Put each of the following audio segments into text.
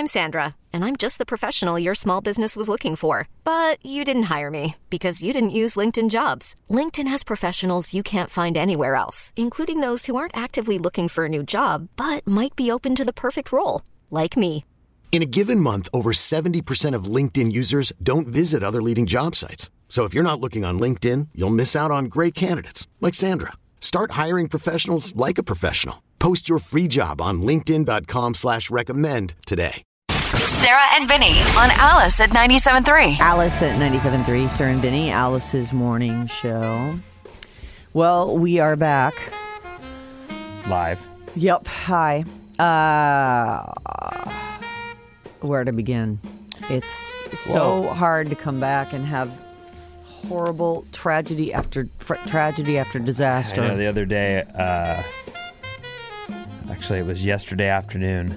I'm Sandra, and I'm just the professional your small business was looking for. But you didn't hire me because you didn't use LinkedIn Jobs. LinkedIn has professionals you can't find anywhere else, including those who aren't actively looking for a new job, but might be open to the perfect role, like me. In a given month, over 70% of LinkedIn users don't visit other leading job sites. So if you're not looking on LinkedIn, you'll miss out on great candidates like Sandra. Start hiring professionals like a professional. Post your free job on linkedin.com/recommend today. Sarah and Vinny on Alice at 97.3. Alice at 97.3, Sarah and Vinny, Alice's morning show. Well, we are back. Live. Yep. Hi. Where to begin? It's so hard to come back and have horrible tragedy after disaster. I know the other day, actually it was yesterday afternoon,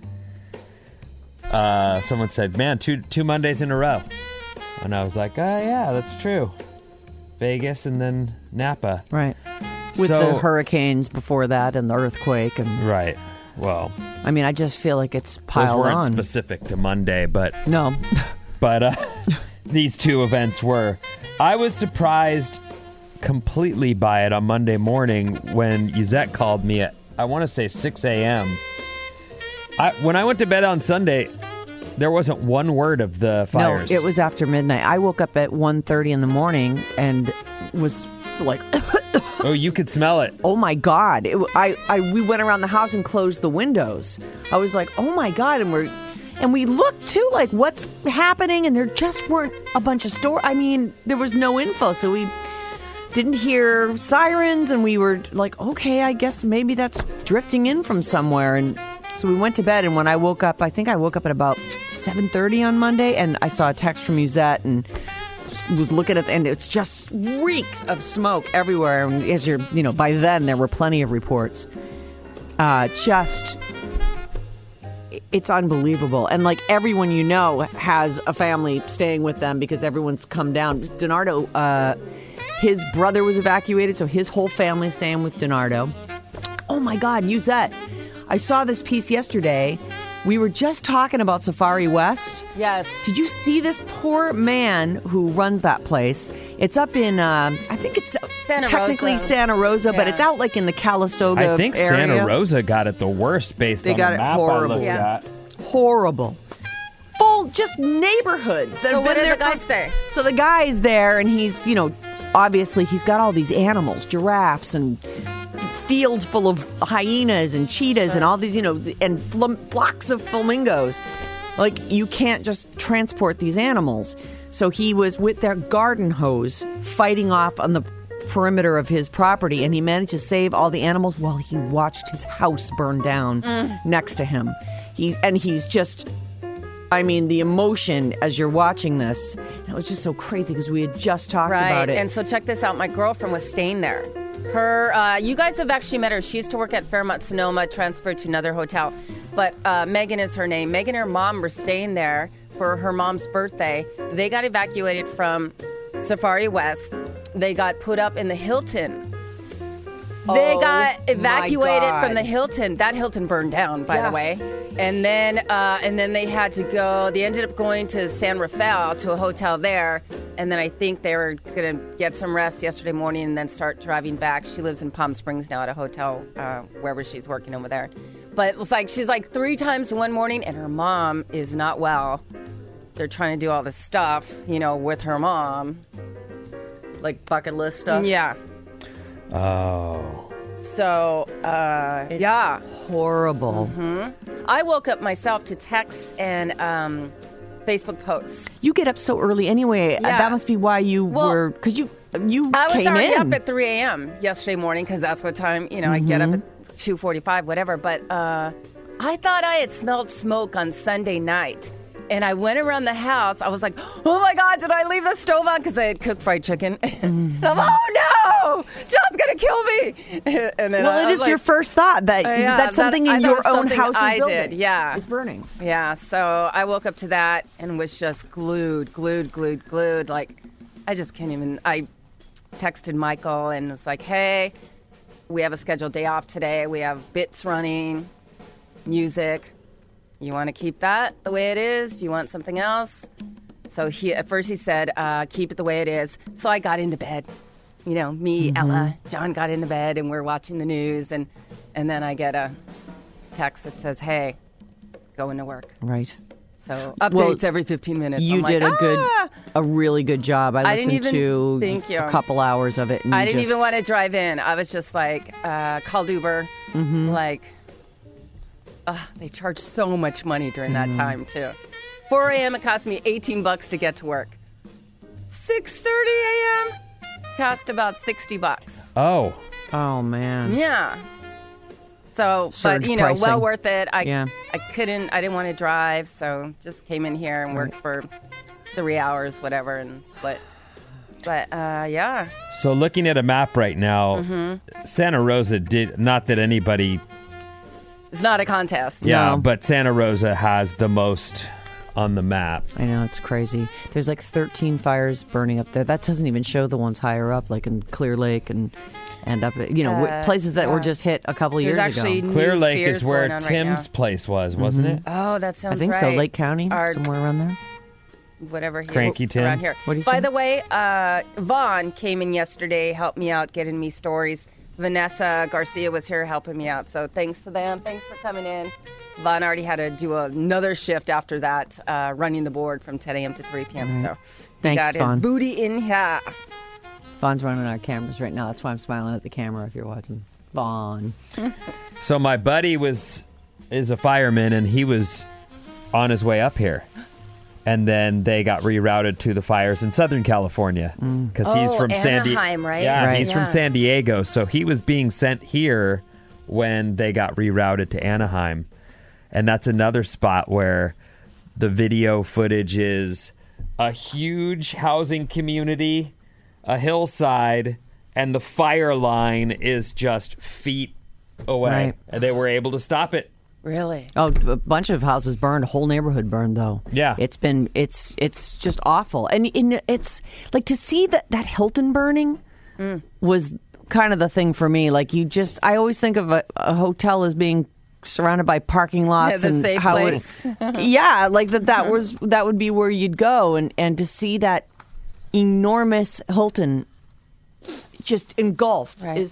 someone said, man, two Mondays in a row. And I was like, yeah, that's true. Vegas and then Napa. Right. With the hurricanes before that and the earthquake. Right. Well, I mean, I just feel like it's piled those weren't on. specific to Monday, but... No. But these two events were. I was surprised completely by it on Monday morning when Yuzette called me at, I want to say 6 a.m. When I went to bed on Sunday, there wasn't one word of the fires. No, it was after midnight. I woke up at 1:30 in the morning and was like... Oh, you could smell it. Oh my God! We went around the house and closed the windows. I was like, oh my God! And we looked too, like what's happening, and there just weren't a bunch of I mean, there was no info, so we didn't hear sirens, and we were like, okay, I guess maybe that's drifting in from somewhere. And so we went to bed. And when I woke up, I think I woke up at about 7:30 on Monday, and I saw a text from Yuzette and was looking at, and it's just reeks of smoke everywhere. And as you're, by then there were plenty of reports. It's unbelievable. And like everyone has a family staying with them because everyone's come down. DiNardo, his brother was evacuated, so his whole family staying with DiNardo. Oh my God, Yuzette, I saw this piece yesterday. We were just talking about Safari West. Yes. Did you see this poor man who runs that place? It's up in, I think it's technically Santa Rosa, but it's out like in the Calistoga area. I think Santa Rosa got it the worst based on the map horrible. I looked at. Horrible. Full, just neighborhoods that have been there. So what did the guy say? So the guy's there, and he's, obviously he's got all these animals, giraffes and fields full of hyenas and cheetahs and all these, and flocks of flamingos. Like, you can't just transport these animals. So he was with their garden hose fighting off on the perimeter of his property, and he managed to save all the animals while he watched his house burn down next to him. He's just... I mean, the emotion as you're watching this, it was just so crazy because we had just talked about it. And so check this out. My girlfriend was staying there. You guys have actually met her. She used to work at Fairmont Sonoma, transferred to another hotel. But Megan is her name. Megan and her mom were staying there for her mom's birthday. They got evacuated from Safari West. They got put up in the Hilton. They got evacuated from the Hilton. That Hilton burned down, by the way. And then they had to go. They ended up going to San Rafael to a hotel there. And then I think they were going to get some rest yesterday morning and then start driving back. She lives in Palm Springs now at a hotel, wherever she's working over there. But it's like she's like 3 times one morning, and her mom is not well. They're trying to do all this stuff, with her mom. Like bucket list stuff? Yeah. Oh. So, it's horrible. Mm-hmm. I woke up myself to texts and Facebook posts. You get up so early anyway. Yeah. That must be why you were, because you I was came already in. up at 3 a.m. yesterday morning because that's what time, I get up at 2:45, whatever. But I thought I had smelled smoke on Sunday night. And I went around the house. I was like, oh, my God, did I leave the stove on? Because I had cooked fried chicken. I'm, oh, no, John's going to kill me. And then it is your first thought that that's something in your own house is building. I did, yeah. It's burning. Yeah, so I woke up to that and was just glued. Like, I just can't even. I texted Michael and was like, hey, we have a scheduled day off today. We have bits running, music. you want to keep that the way it is? Do you want something else? So at first he said, keep it the way it is. So I got into bed. You know, me, Ella, John got into bed, and we're watching the news. And then I get a text that says, hey, going to work. Right. So updates every 15 minutes. You did a really good job. I listened to a couple hours of it. And I didn't even want to drive in. I was just like, called Uber. Like, they charge so much money during that time, too. 4 a.m., it cost me $18 to get to work. 6:30 a.m., cost about $60. Oh. Oh, man. Yeah. So, Surge but, you know, pricing. well worth it. I Yeah. didn't want to drive, so just came in here and worked for 3 hours, whatever, and split. But, yeah. So looking at a map right now, Santa Rosa did, not that anybody... It's not a contest. Yeah, No. but Santa Rosa has the most on the map. I know, it's crazy. There's like 13 fires burning up there. That doesn't even show the ones higher up, like in Clear Lake and up, you know, places that were just hit a couple of years actually ago. Clear new Lake fears is where going on right Tim's now. place was, wasn't it? Oh, that sounds I think right. so. Lake County, Our- somewhere around there. Whatever he Cranky is Tim. around here. What do you By say? the way, Vaughn came in yesterday, helped me out, getting me stories. Vanessa Garcia was here helping me out. So thanks to them. Thanks for coming in. Vaughn already had to do another shift after that, running the board from 10 a.m. to 3 p.m. So Thanks, he got Vaughn. his booty in here. Vaughn's running our cameras right now. That's why I'm smiling at the camera if you're watching. Vaughn. So my buddy is a fireman, and he was on his way up here. And then they got rerouted to the fires in Southern California because he's from Anaheim, right? Yeah, Right. he's from Yeah. San Diego, so he was being sent here when they got rerouted to Anaheim, and that's another spot where the video footage is a huge housing community, a hillside, and the fire line is just feet away, Right. and they were able to stop it. Really? Oh, a bunch of houses burned, a whole neighborhood burned though. Yeah. It's just awful. And it's like to see that Hilton burning was kind of the thing for me. Like I always think of a hotel as being surrounded by parking lots the and safe how place. yeah, like that would be where you'd go and to see that enormous Hilton just engulfed Right.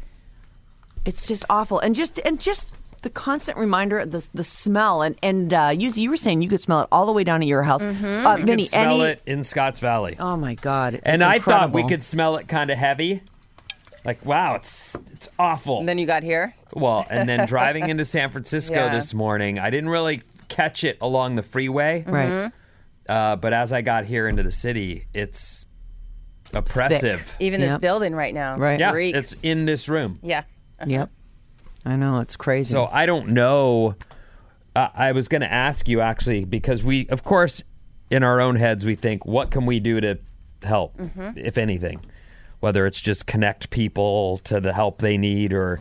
it's just awful. And just the constant reminder of the smell and you were saying you could smell it all the way down at your house. You Vinny, could smell it in Scotts Valley. Oh my God! And it's I thought we incredible. could smell it kind of heavy. Like, wow, it's awful. And then you got here? Well, and then driving into San Francisco Yeah. this morning, I didn't really catch it along the freeway. Right. But as I got here into the city, it's oppressive. Even this Yep. building right now. Right. Yeah, reeks. it's in this room. Yeah. Yep. I know it's crazy. So I don't know. I was going to ask you, actually, because we, of course, in our own heads, we think, what can we do to help, if anything? Whether it's just connect people to the help they need, or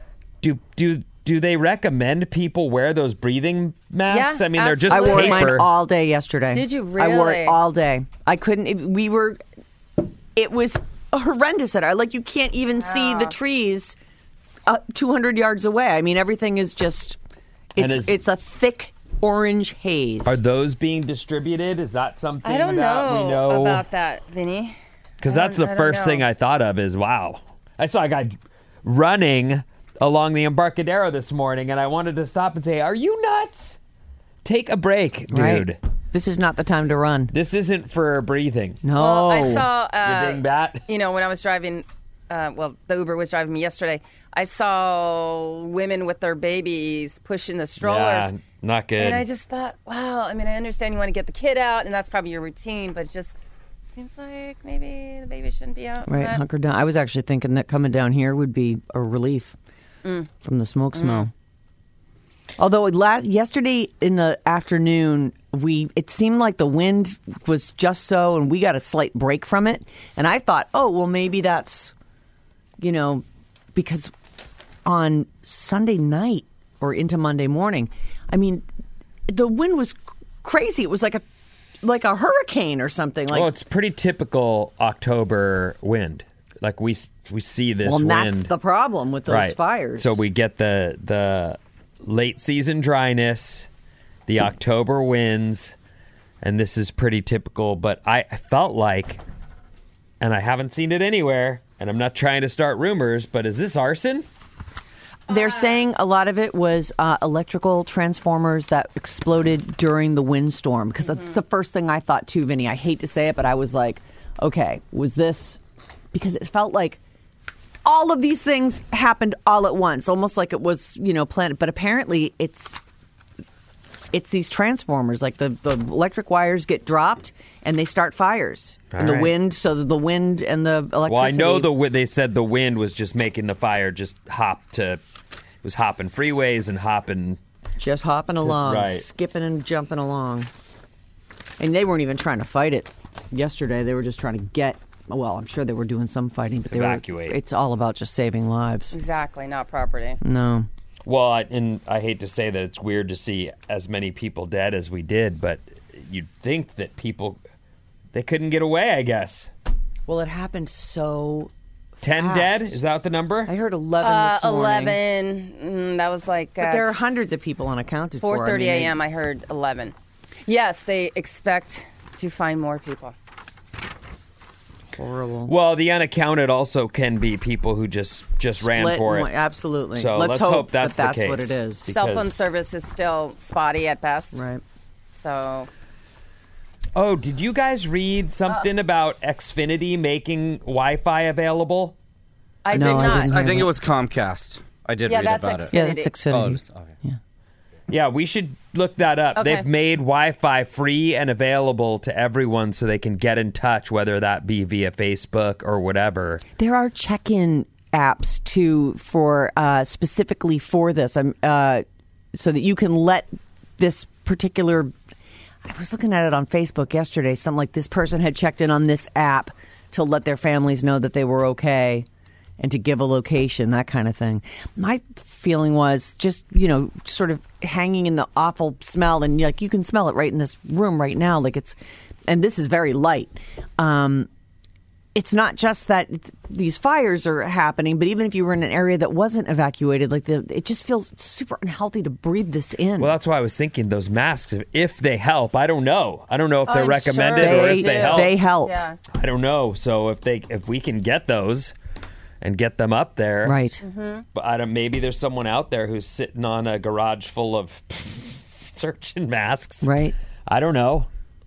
do they recommend people wear those breathing masks? Yeah, I mean, they're just I wore paper. mine all day yesterday. Did you I wore really? it all day. I couldn't. It was horrendous at our. Like you can't even see the trees 200 yards away. I mean, everything is just. It's a thick orange haze. Are those being distributed? Is that something I don't that we know about that, Vinny. Because that's the I don't first know. thing I thought of is, wow. I saw a guy running along the Embarcadero this morning, and I wanted to stop and say, are you nuts? Take a break, dude. Right? This is not the time to run. This isn't for breathing. No. Well, I saw, You dingbat. you know, when I was driving, the Uber was driving me yesterday, I saw women with their babies pushing the strollers. Yeah, not good. And I just thought, wow, I mean, I understand you want to get the kid out, and that's probably your routine, but it just seems like maybe the baby shouldn't be out. Right, hunker down. I was actually thinking that coming down here would be a relief from the smoke smell. Although yesterday in the afternoon, it seemed like the wind was just so, and we got a slight break from it. And I thought, oh, well, maybe that's, because on Sunday night or into Monday morning, I mean, the wind was crazy. It was like a hurricane or something. Well, it's pretty typical October wind. Like we see this Well, and wind. that's the problem with those right. fires. So we get the late season dryness, the October winds, and this is pretty typical, but I felt like, and I haven't seen it anywhere, and I'm not trying to start rumors, but is this arson? They're saying a lot of it was electrical transformers that exploded during the windstorm, because that's the first thing I thought too, Vinny. I hate to say it, but I was like, okay, was this... Because it felt like all of these things happened all at once, almost like it was, planned. But apparently it's these transformers, like the electric wires get dropped and they start fires. And the wind, so the wind and the electricity. Well, I know they said the wind was just making the fire just it was hopping freeways and hopping. Just hopping along, right. Skipping and jumping along. And they weren't even trying to fight it yesterday. They were just trying to get, well, I'm sure they were doing some fighting, but evacuate. It's all about just saving lives. Exactly, not property. No. Well, and I hate to say that it's weird to see as many people dead as we did, but you'd think that they couldn't get away, I guess. Well, it happened so 10 fast. dead? Is that the number? I heard 11 this morning. 11. That was like... But there are hundreds of people unaccounted for. 4:30 a.m. I heard 11. Yes, they expect to find more people. Horrible. Well, the unaccounted also can be people who just ran for it. Absolutely. So let's hope that's the case. what it is. Cell phone service is still spotty at best. Right. So... Oh, did you guys read something about Xfinity making Wi-Fi available? I No, did I not. didn't. I think it was Comcast. I did read that's about it. Yeah, that's Xfinity. Oh, just, okay. Yeah. Yeah, we should look that up. Okay. They've made Wi-Fi free and available to everyone so they can get in touch, whether that be via Facebook or whatever. There are check-in apps too for specifically for this, so that you can let this particular. I was looking at it on Facebook yesterday. Something like this person had checked in on this app to let their families know that they were okay and to give a location, that kind of thing. My feeling was just, sort of hanging in the awful smell, and like you can smell it right in this room right now. Like and this is very light. It's not just that these fires are happening, but even if you were in an area that wasn't evacuated, it just feels super unhealthy to breathe this in. Well, that's why I was thinking those masks, if they help. I don't know. I don't know if they're I'm recommended sure or they if they do. help. They help. Yeah. I don't know. So if we can get those and get them up there, Right. But maybe there's someone out there who's sitting on a garage full of surgeon masks. Right. I don't know.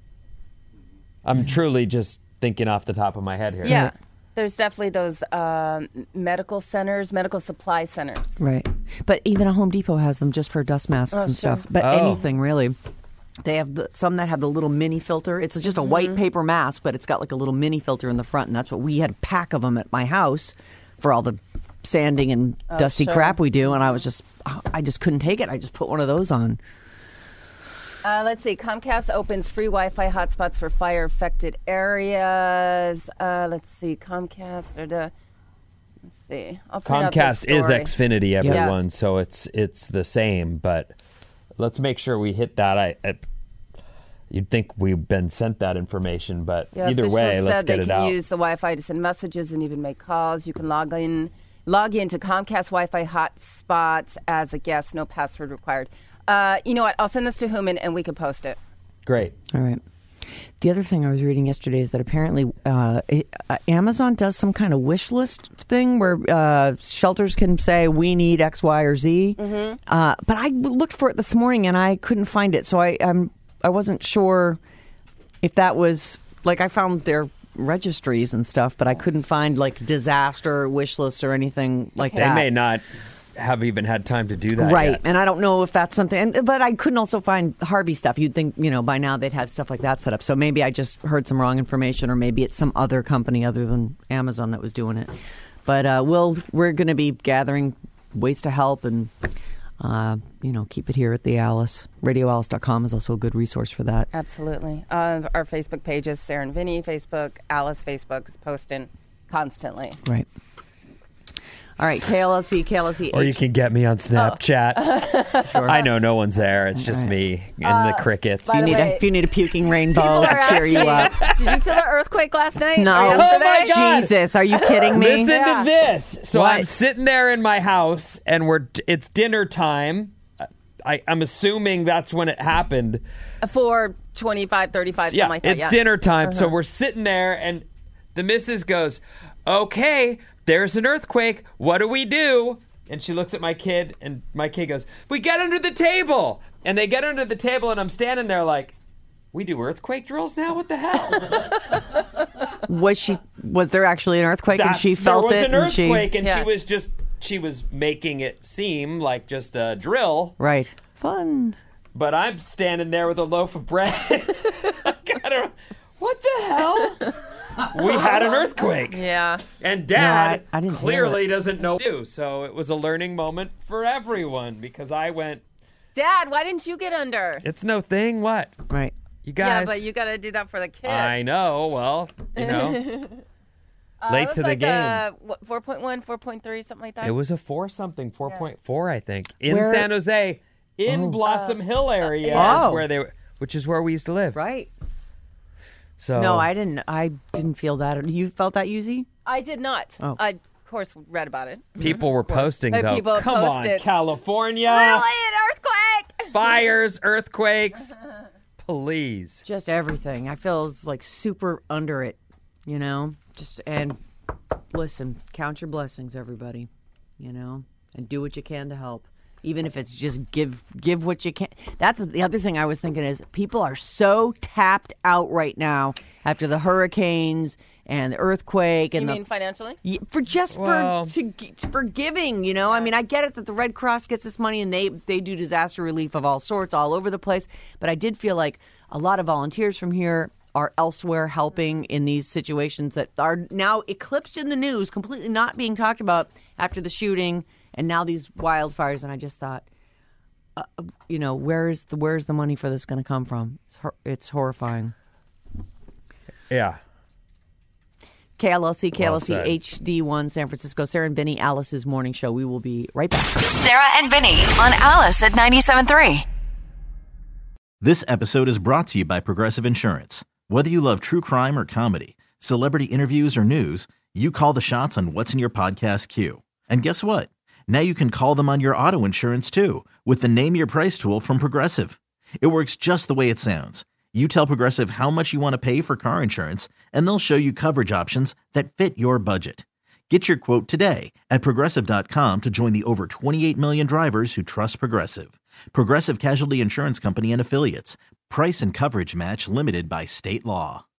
I'm truly just thinking off the top of my head here. Yeah. There's definitely those medical centers, medical supply centers. Right. But even a Home Depot has them just for dust masks and sure. stuff. But anything, really. They have some that have the little mini filter. It's just a white paper mask, but it's got like a little mini filter in the front. And that's what we had a pack of them at my house for all the sanding and dusty crap we do. And I just couldn't take it. I just put one of those on. Let's see. Comcast opens free Wi-Fi hotspots for fire-affected areas. Let's see. Comcast. Let's see. I'll print out this Comcast is story. Xfinity, everyone, Yeah. so it's the same. But let's make sure we hit that. You'd think we've been sent that information, but Yeah, either way, officials let's said get they it can out. use the Wi-Fi to send messages and even make calls. You can log in to Comcast Wi-Fi hotspots as a guest. No password required. You know what? I'll send this to Human and we can post it. Great. All right. The other thing I was reading yesterday is that apparently Amazon does some kind of wish list thing where shelters can say, we need X, Y, or Z. But I looked for it this morning and I couldn't find it. So I wasn't sure if that was, like, I found their registries and stuff, but I couldn't find, like, disaster wish lists or anything like They that. may not have even had time to do that Right. yet. And I don't know if that's something. But I couldn't also find Harvey stuff. You'd think, by now they'd have stuff like that set up. So maybe I just heard some wrong information, or maybe it's some other company other than Amazon that was doing it. But we're going to be gathering ways to help and, keep it here at the Alice. RadioAlice.com is also a good resource for that. Absolutely. Our Facebook pages, Sarah and Vinny Facebook, Alice Facebook is posting constantly. Right. All right, KLLC. Or you can get me on Snapchat. Sure. I know no one's there. It's just me and the crickets. by the way, If you need a puking rainbow People to are cheer you up. asking, Did you feel the earthquake last night? No. Or yesterday? Oh my God. Jesus, are you kidding me? Listen Yeah. to this. So What? I'm sitting there in my house, and it's dinner time. I'm assuming that's when it happened. For 25, 35, something like that. It's dinner time. So we're sitting there, and the missus goes, okay, there's an earthquake. What do we do? And she looks at my kid, and my kid goes, we get under the table. And they get under the table, and I'm standing there like, we do earthquake drills now? What the hell? Was there actually an earthquake and she felt it? There was an earthquake, and she was making it seem like just a drill. Right. Fun. But I'm standing there with a loaf of bread. What the hell? We had an earthquake. Yeah. And Dad I didn't clearly doesn't know what to do. So it was a learning moment for everyone because I went, Dad, why didn't you get under? it's no thing. What? Right. You guys. Yeah, but you got to do that for the kid. I know. Well, late to the game. 4.1, 4.3, something like that? It was a 4.4, I think. In Where- San Jose, in Blossom Hill area, which is where we used to live. Right. So No, I didn't feel that. You felt that, Yuzi? I did not. Oh. I, of course, read about it. People were posting, though. People Come posted. on, California. Really? An earthquake? Fires, earthquakes. Please. Just everything. I feel like super under it, and listen, count your blessings, everybody, and do what you can to help. Even if it's just give what you can. That's the other thing I was thinking is people are so tapped out right now after the hurricanes and the earthquake. And you mean financially? For giving, I mean, I get it that the Red Cross gets this money and they do disaster relief of all sorts all over the place. But I did feel like a lot of volunteers from here are elsewhere helping in these situations that are now eclipsed in the news, completely not being talked about after the shooting and now these wildfires. And I just thought, where's the money for this going to come from? It's horrifying. Yeah. KLLC HD1 San Francisco. Sarah and Vinny, Alice's morning show. We will be right back. Sarah and Vinny on Alice at 97.3. This episode is brought to you by Progressive Insurance. Whether you love true crime or comedy, celebrity interviews or news, you call the shots on what's in your podcast queue. And guess what? Now you can call them on your auto insurance too with the Name Your Price tool from Progressive. It works just the way it sounds. You tell Progressive how much you want to pay for car insurance, and they'll show you coverage options that fit your budget. Get your quote today at Progressive.com to join the over 28 million drivers who trust Progressive. Progressive Casualty Insurance Company and Affiliates. Price and coverage match limited by state law.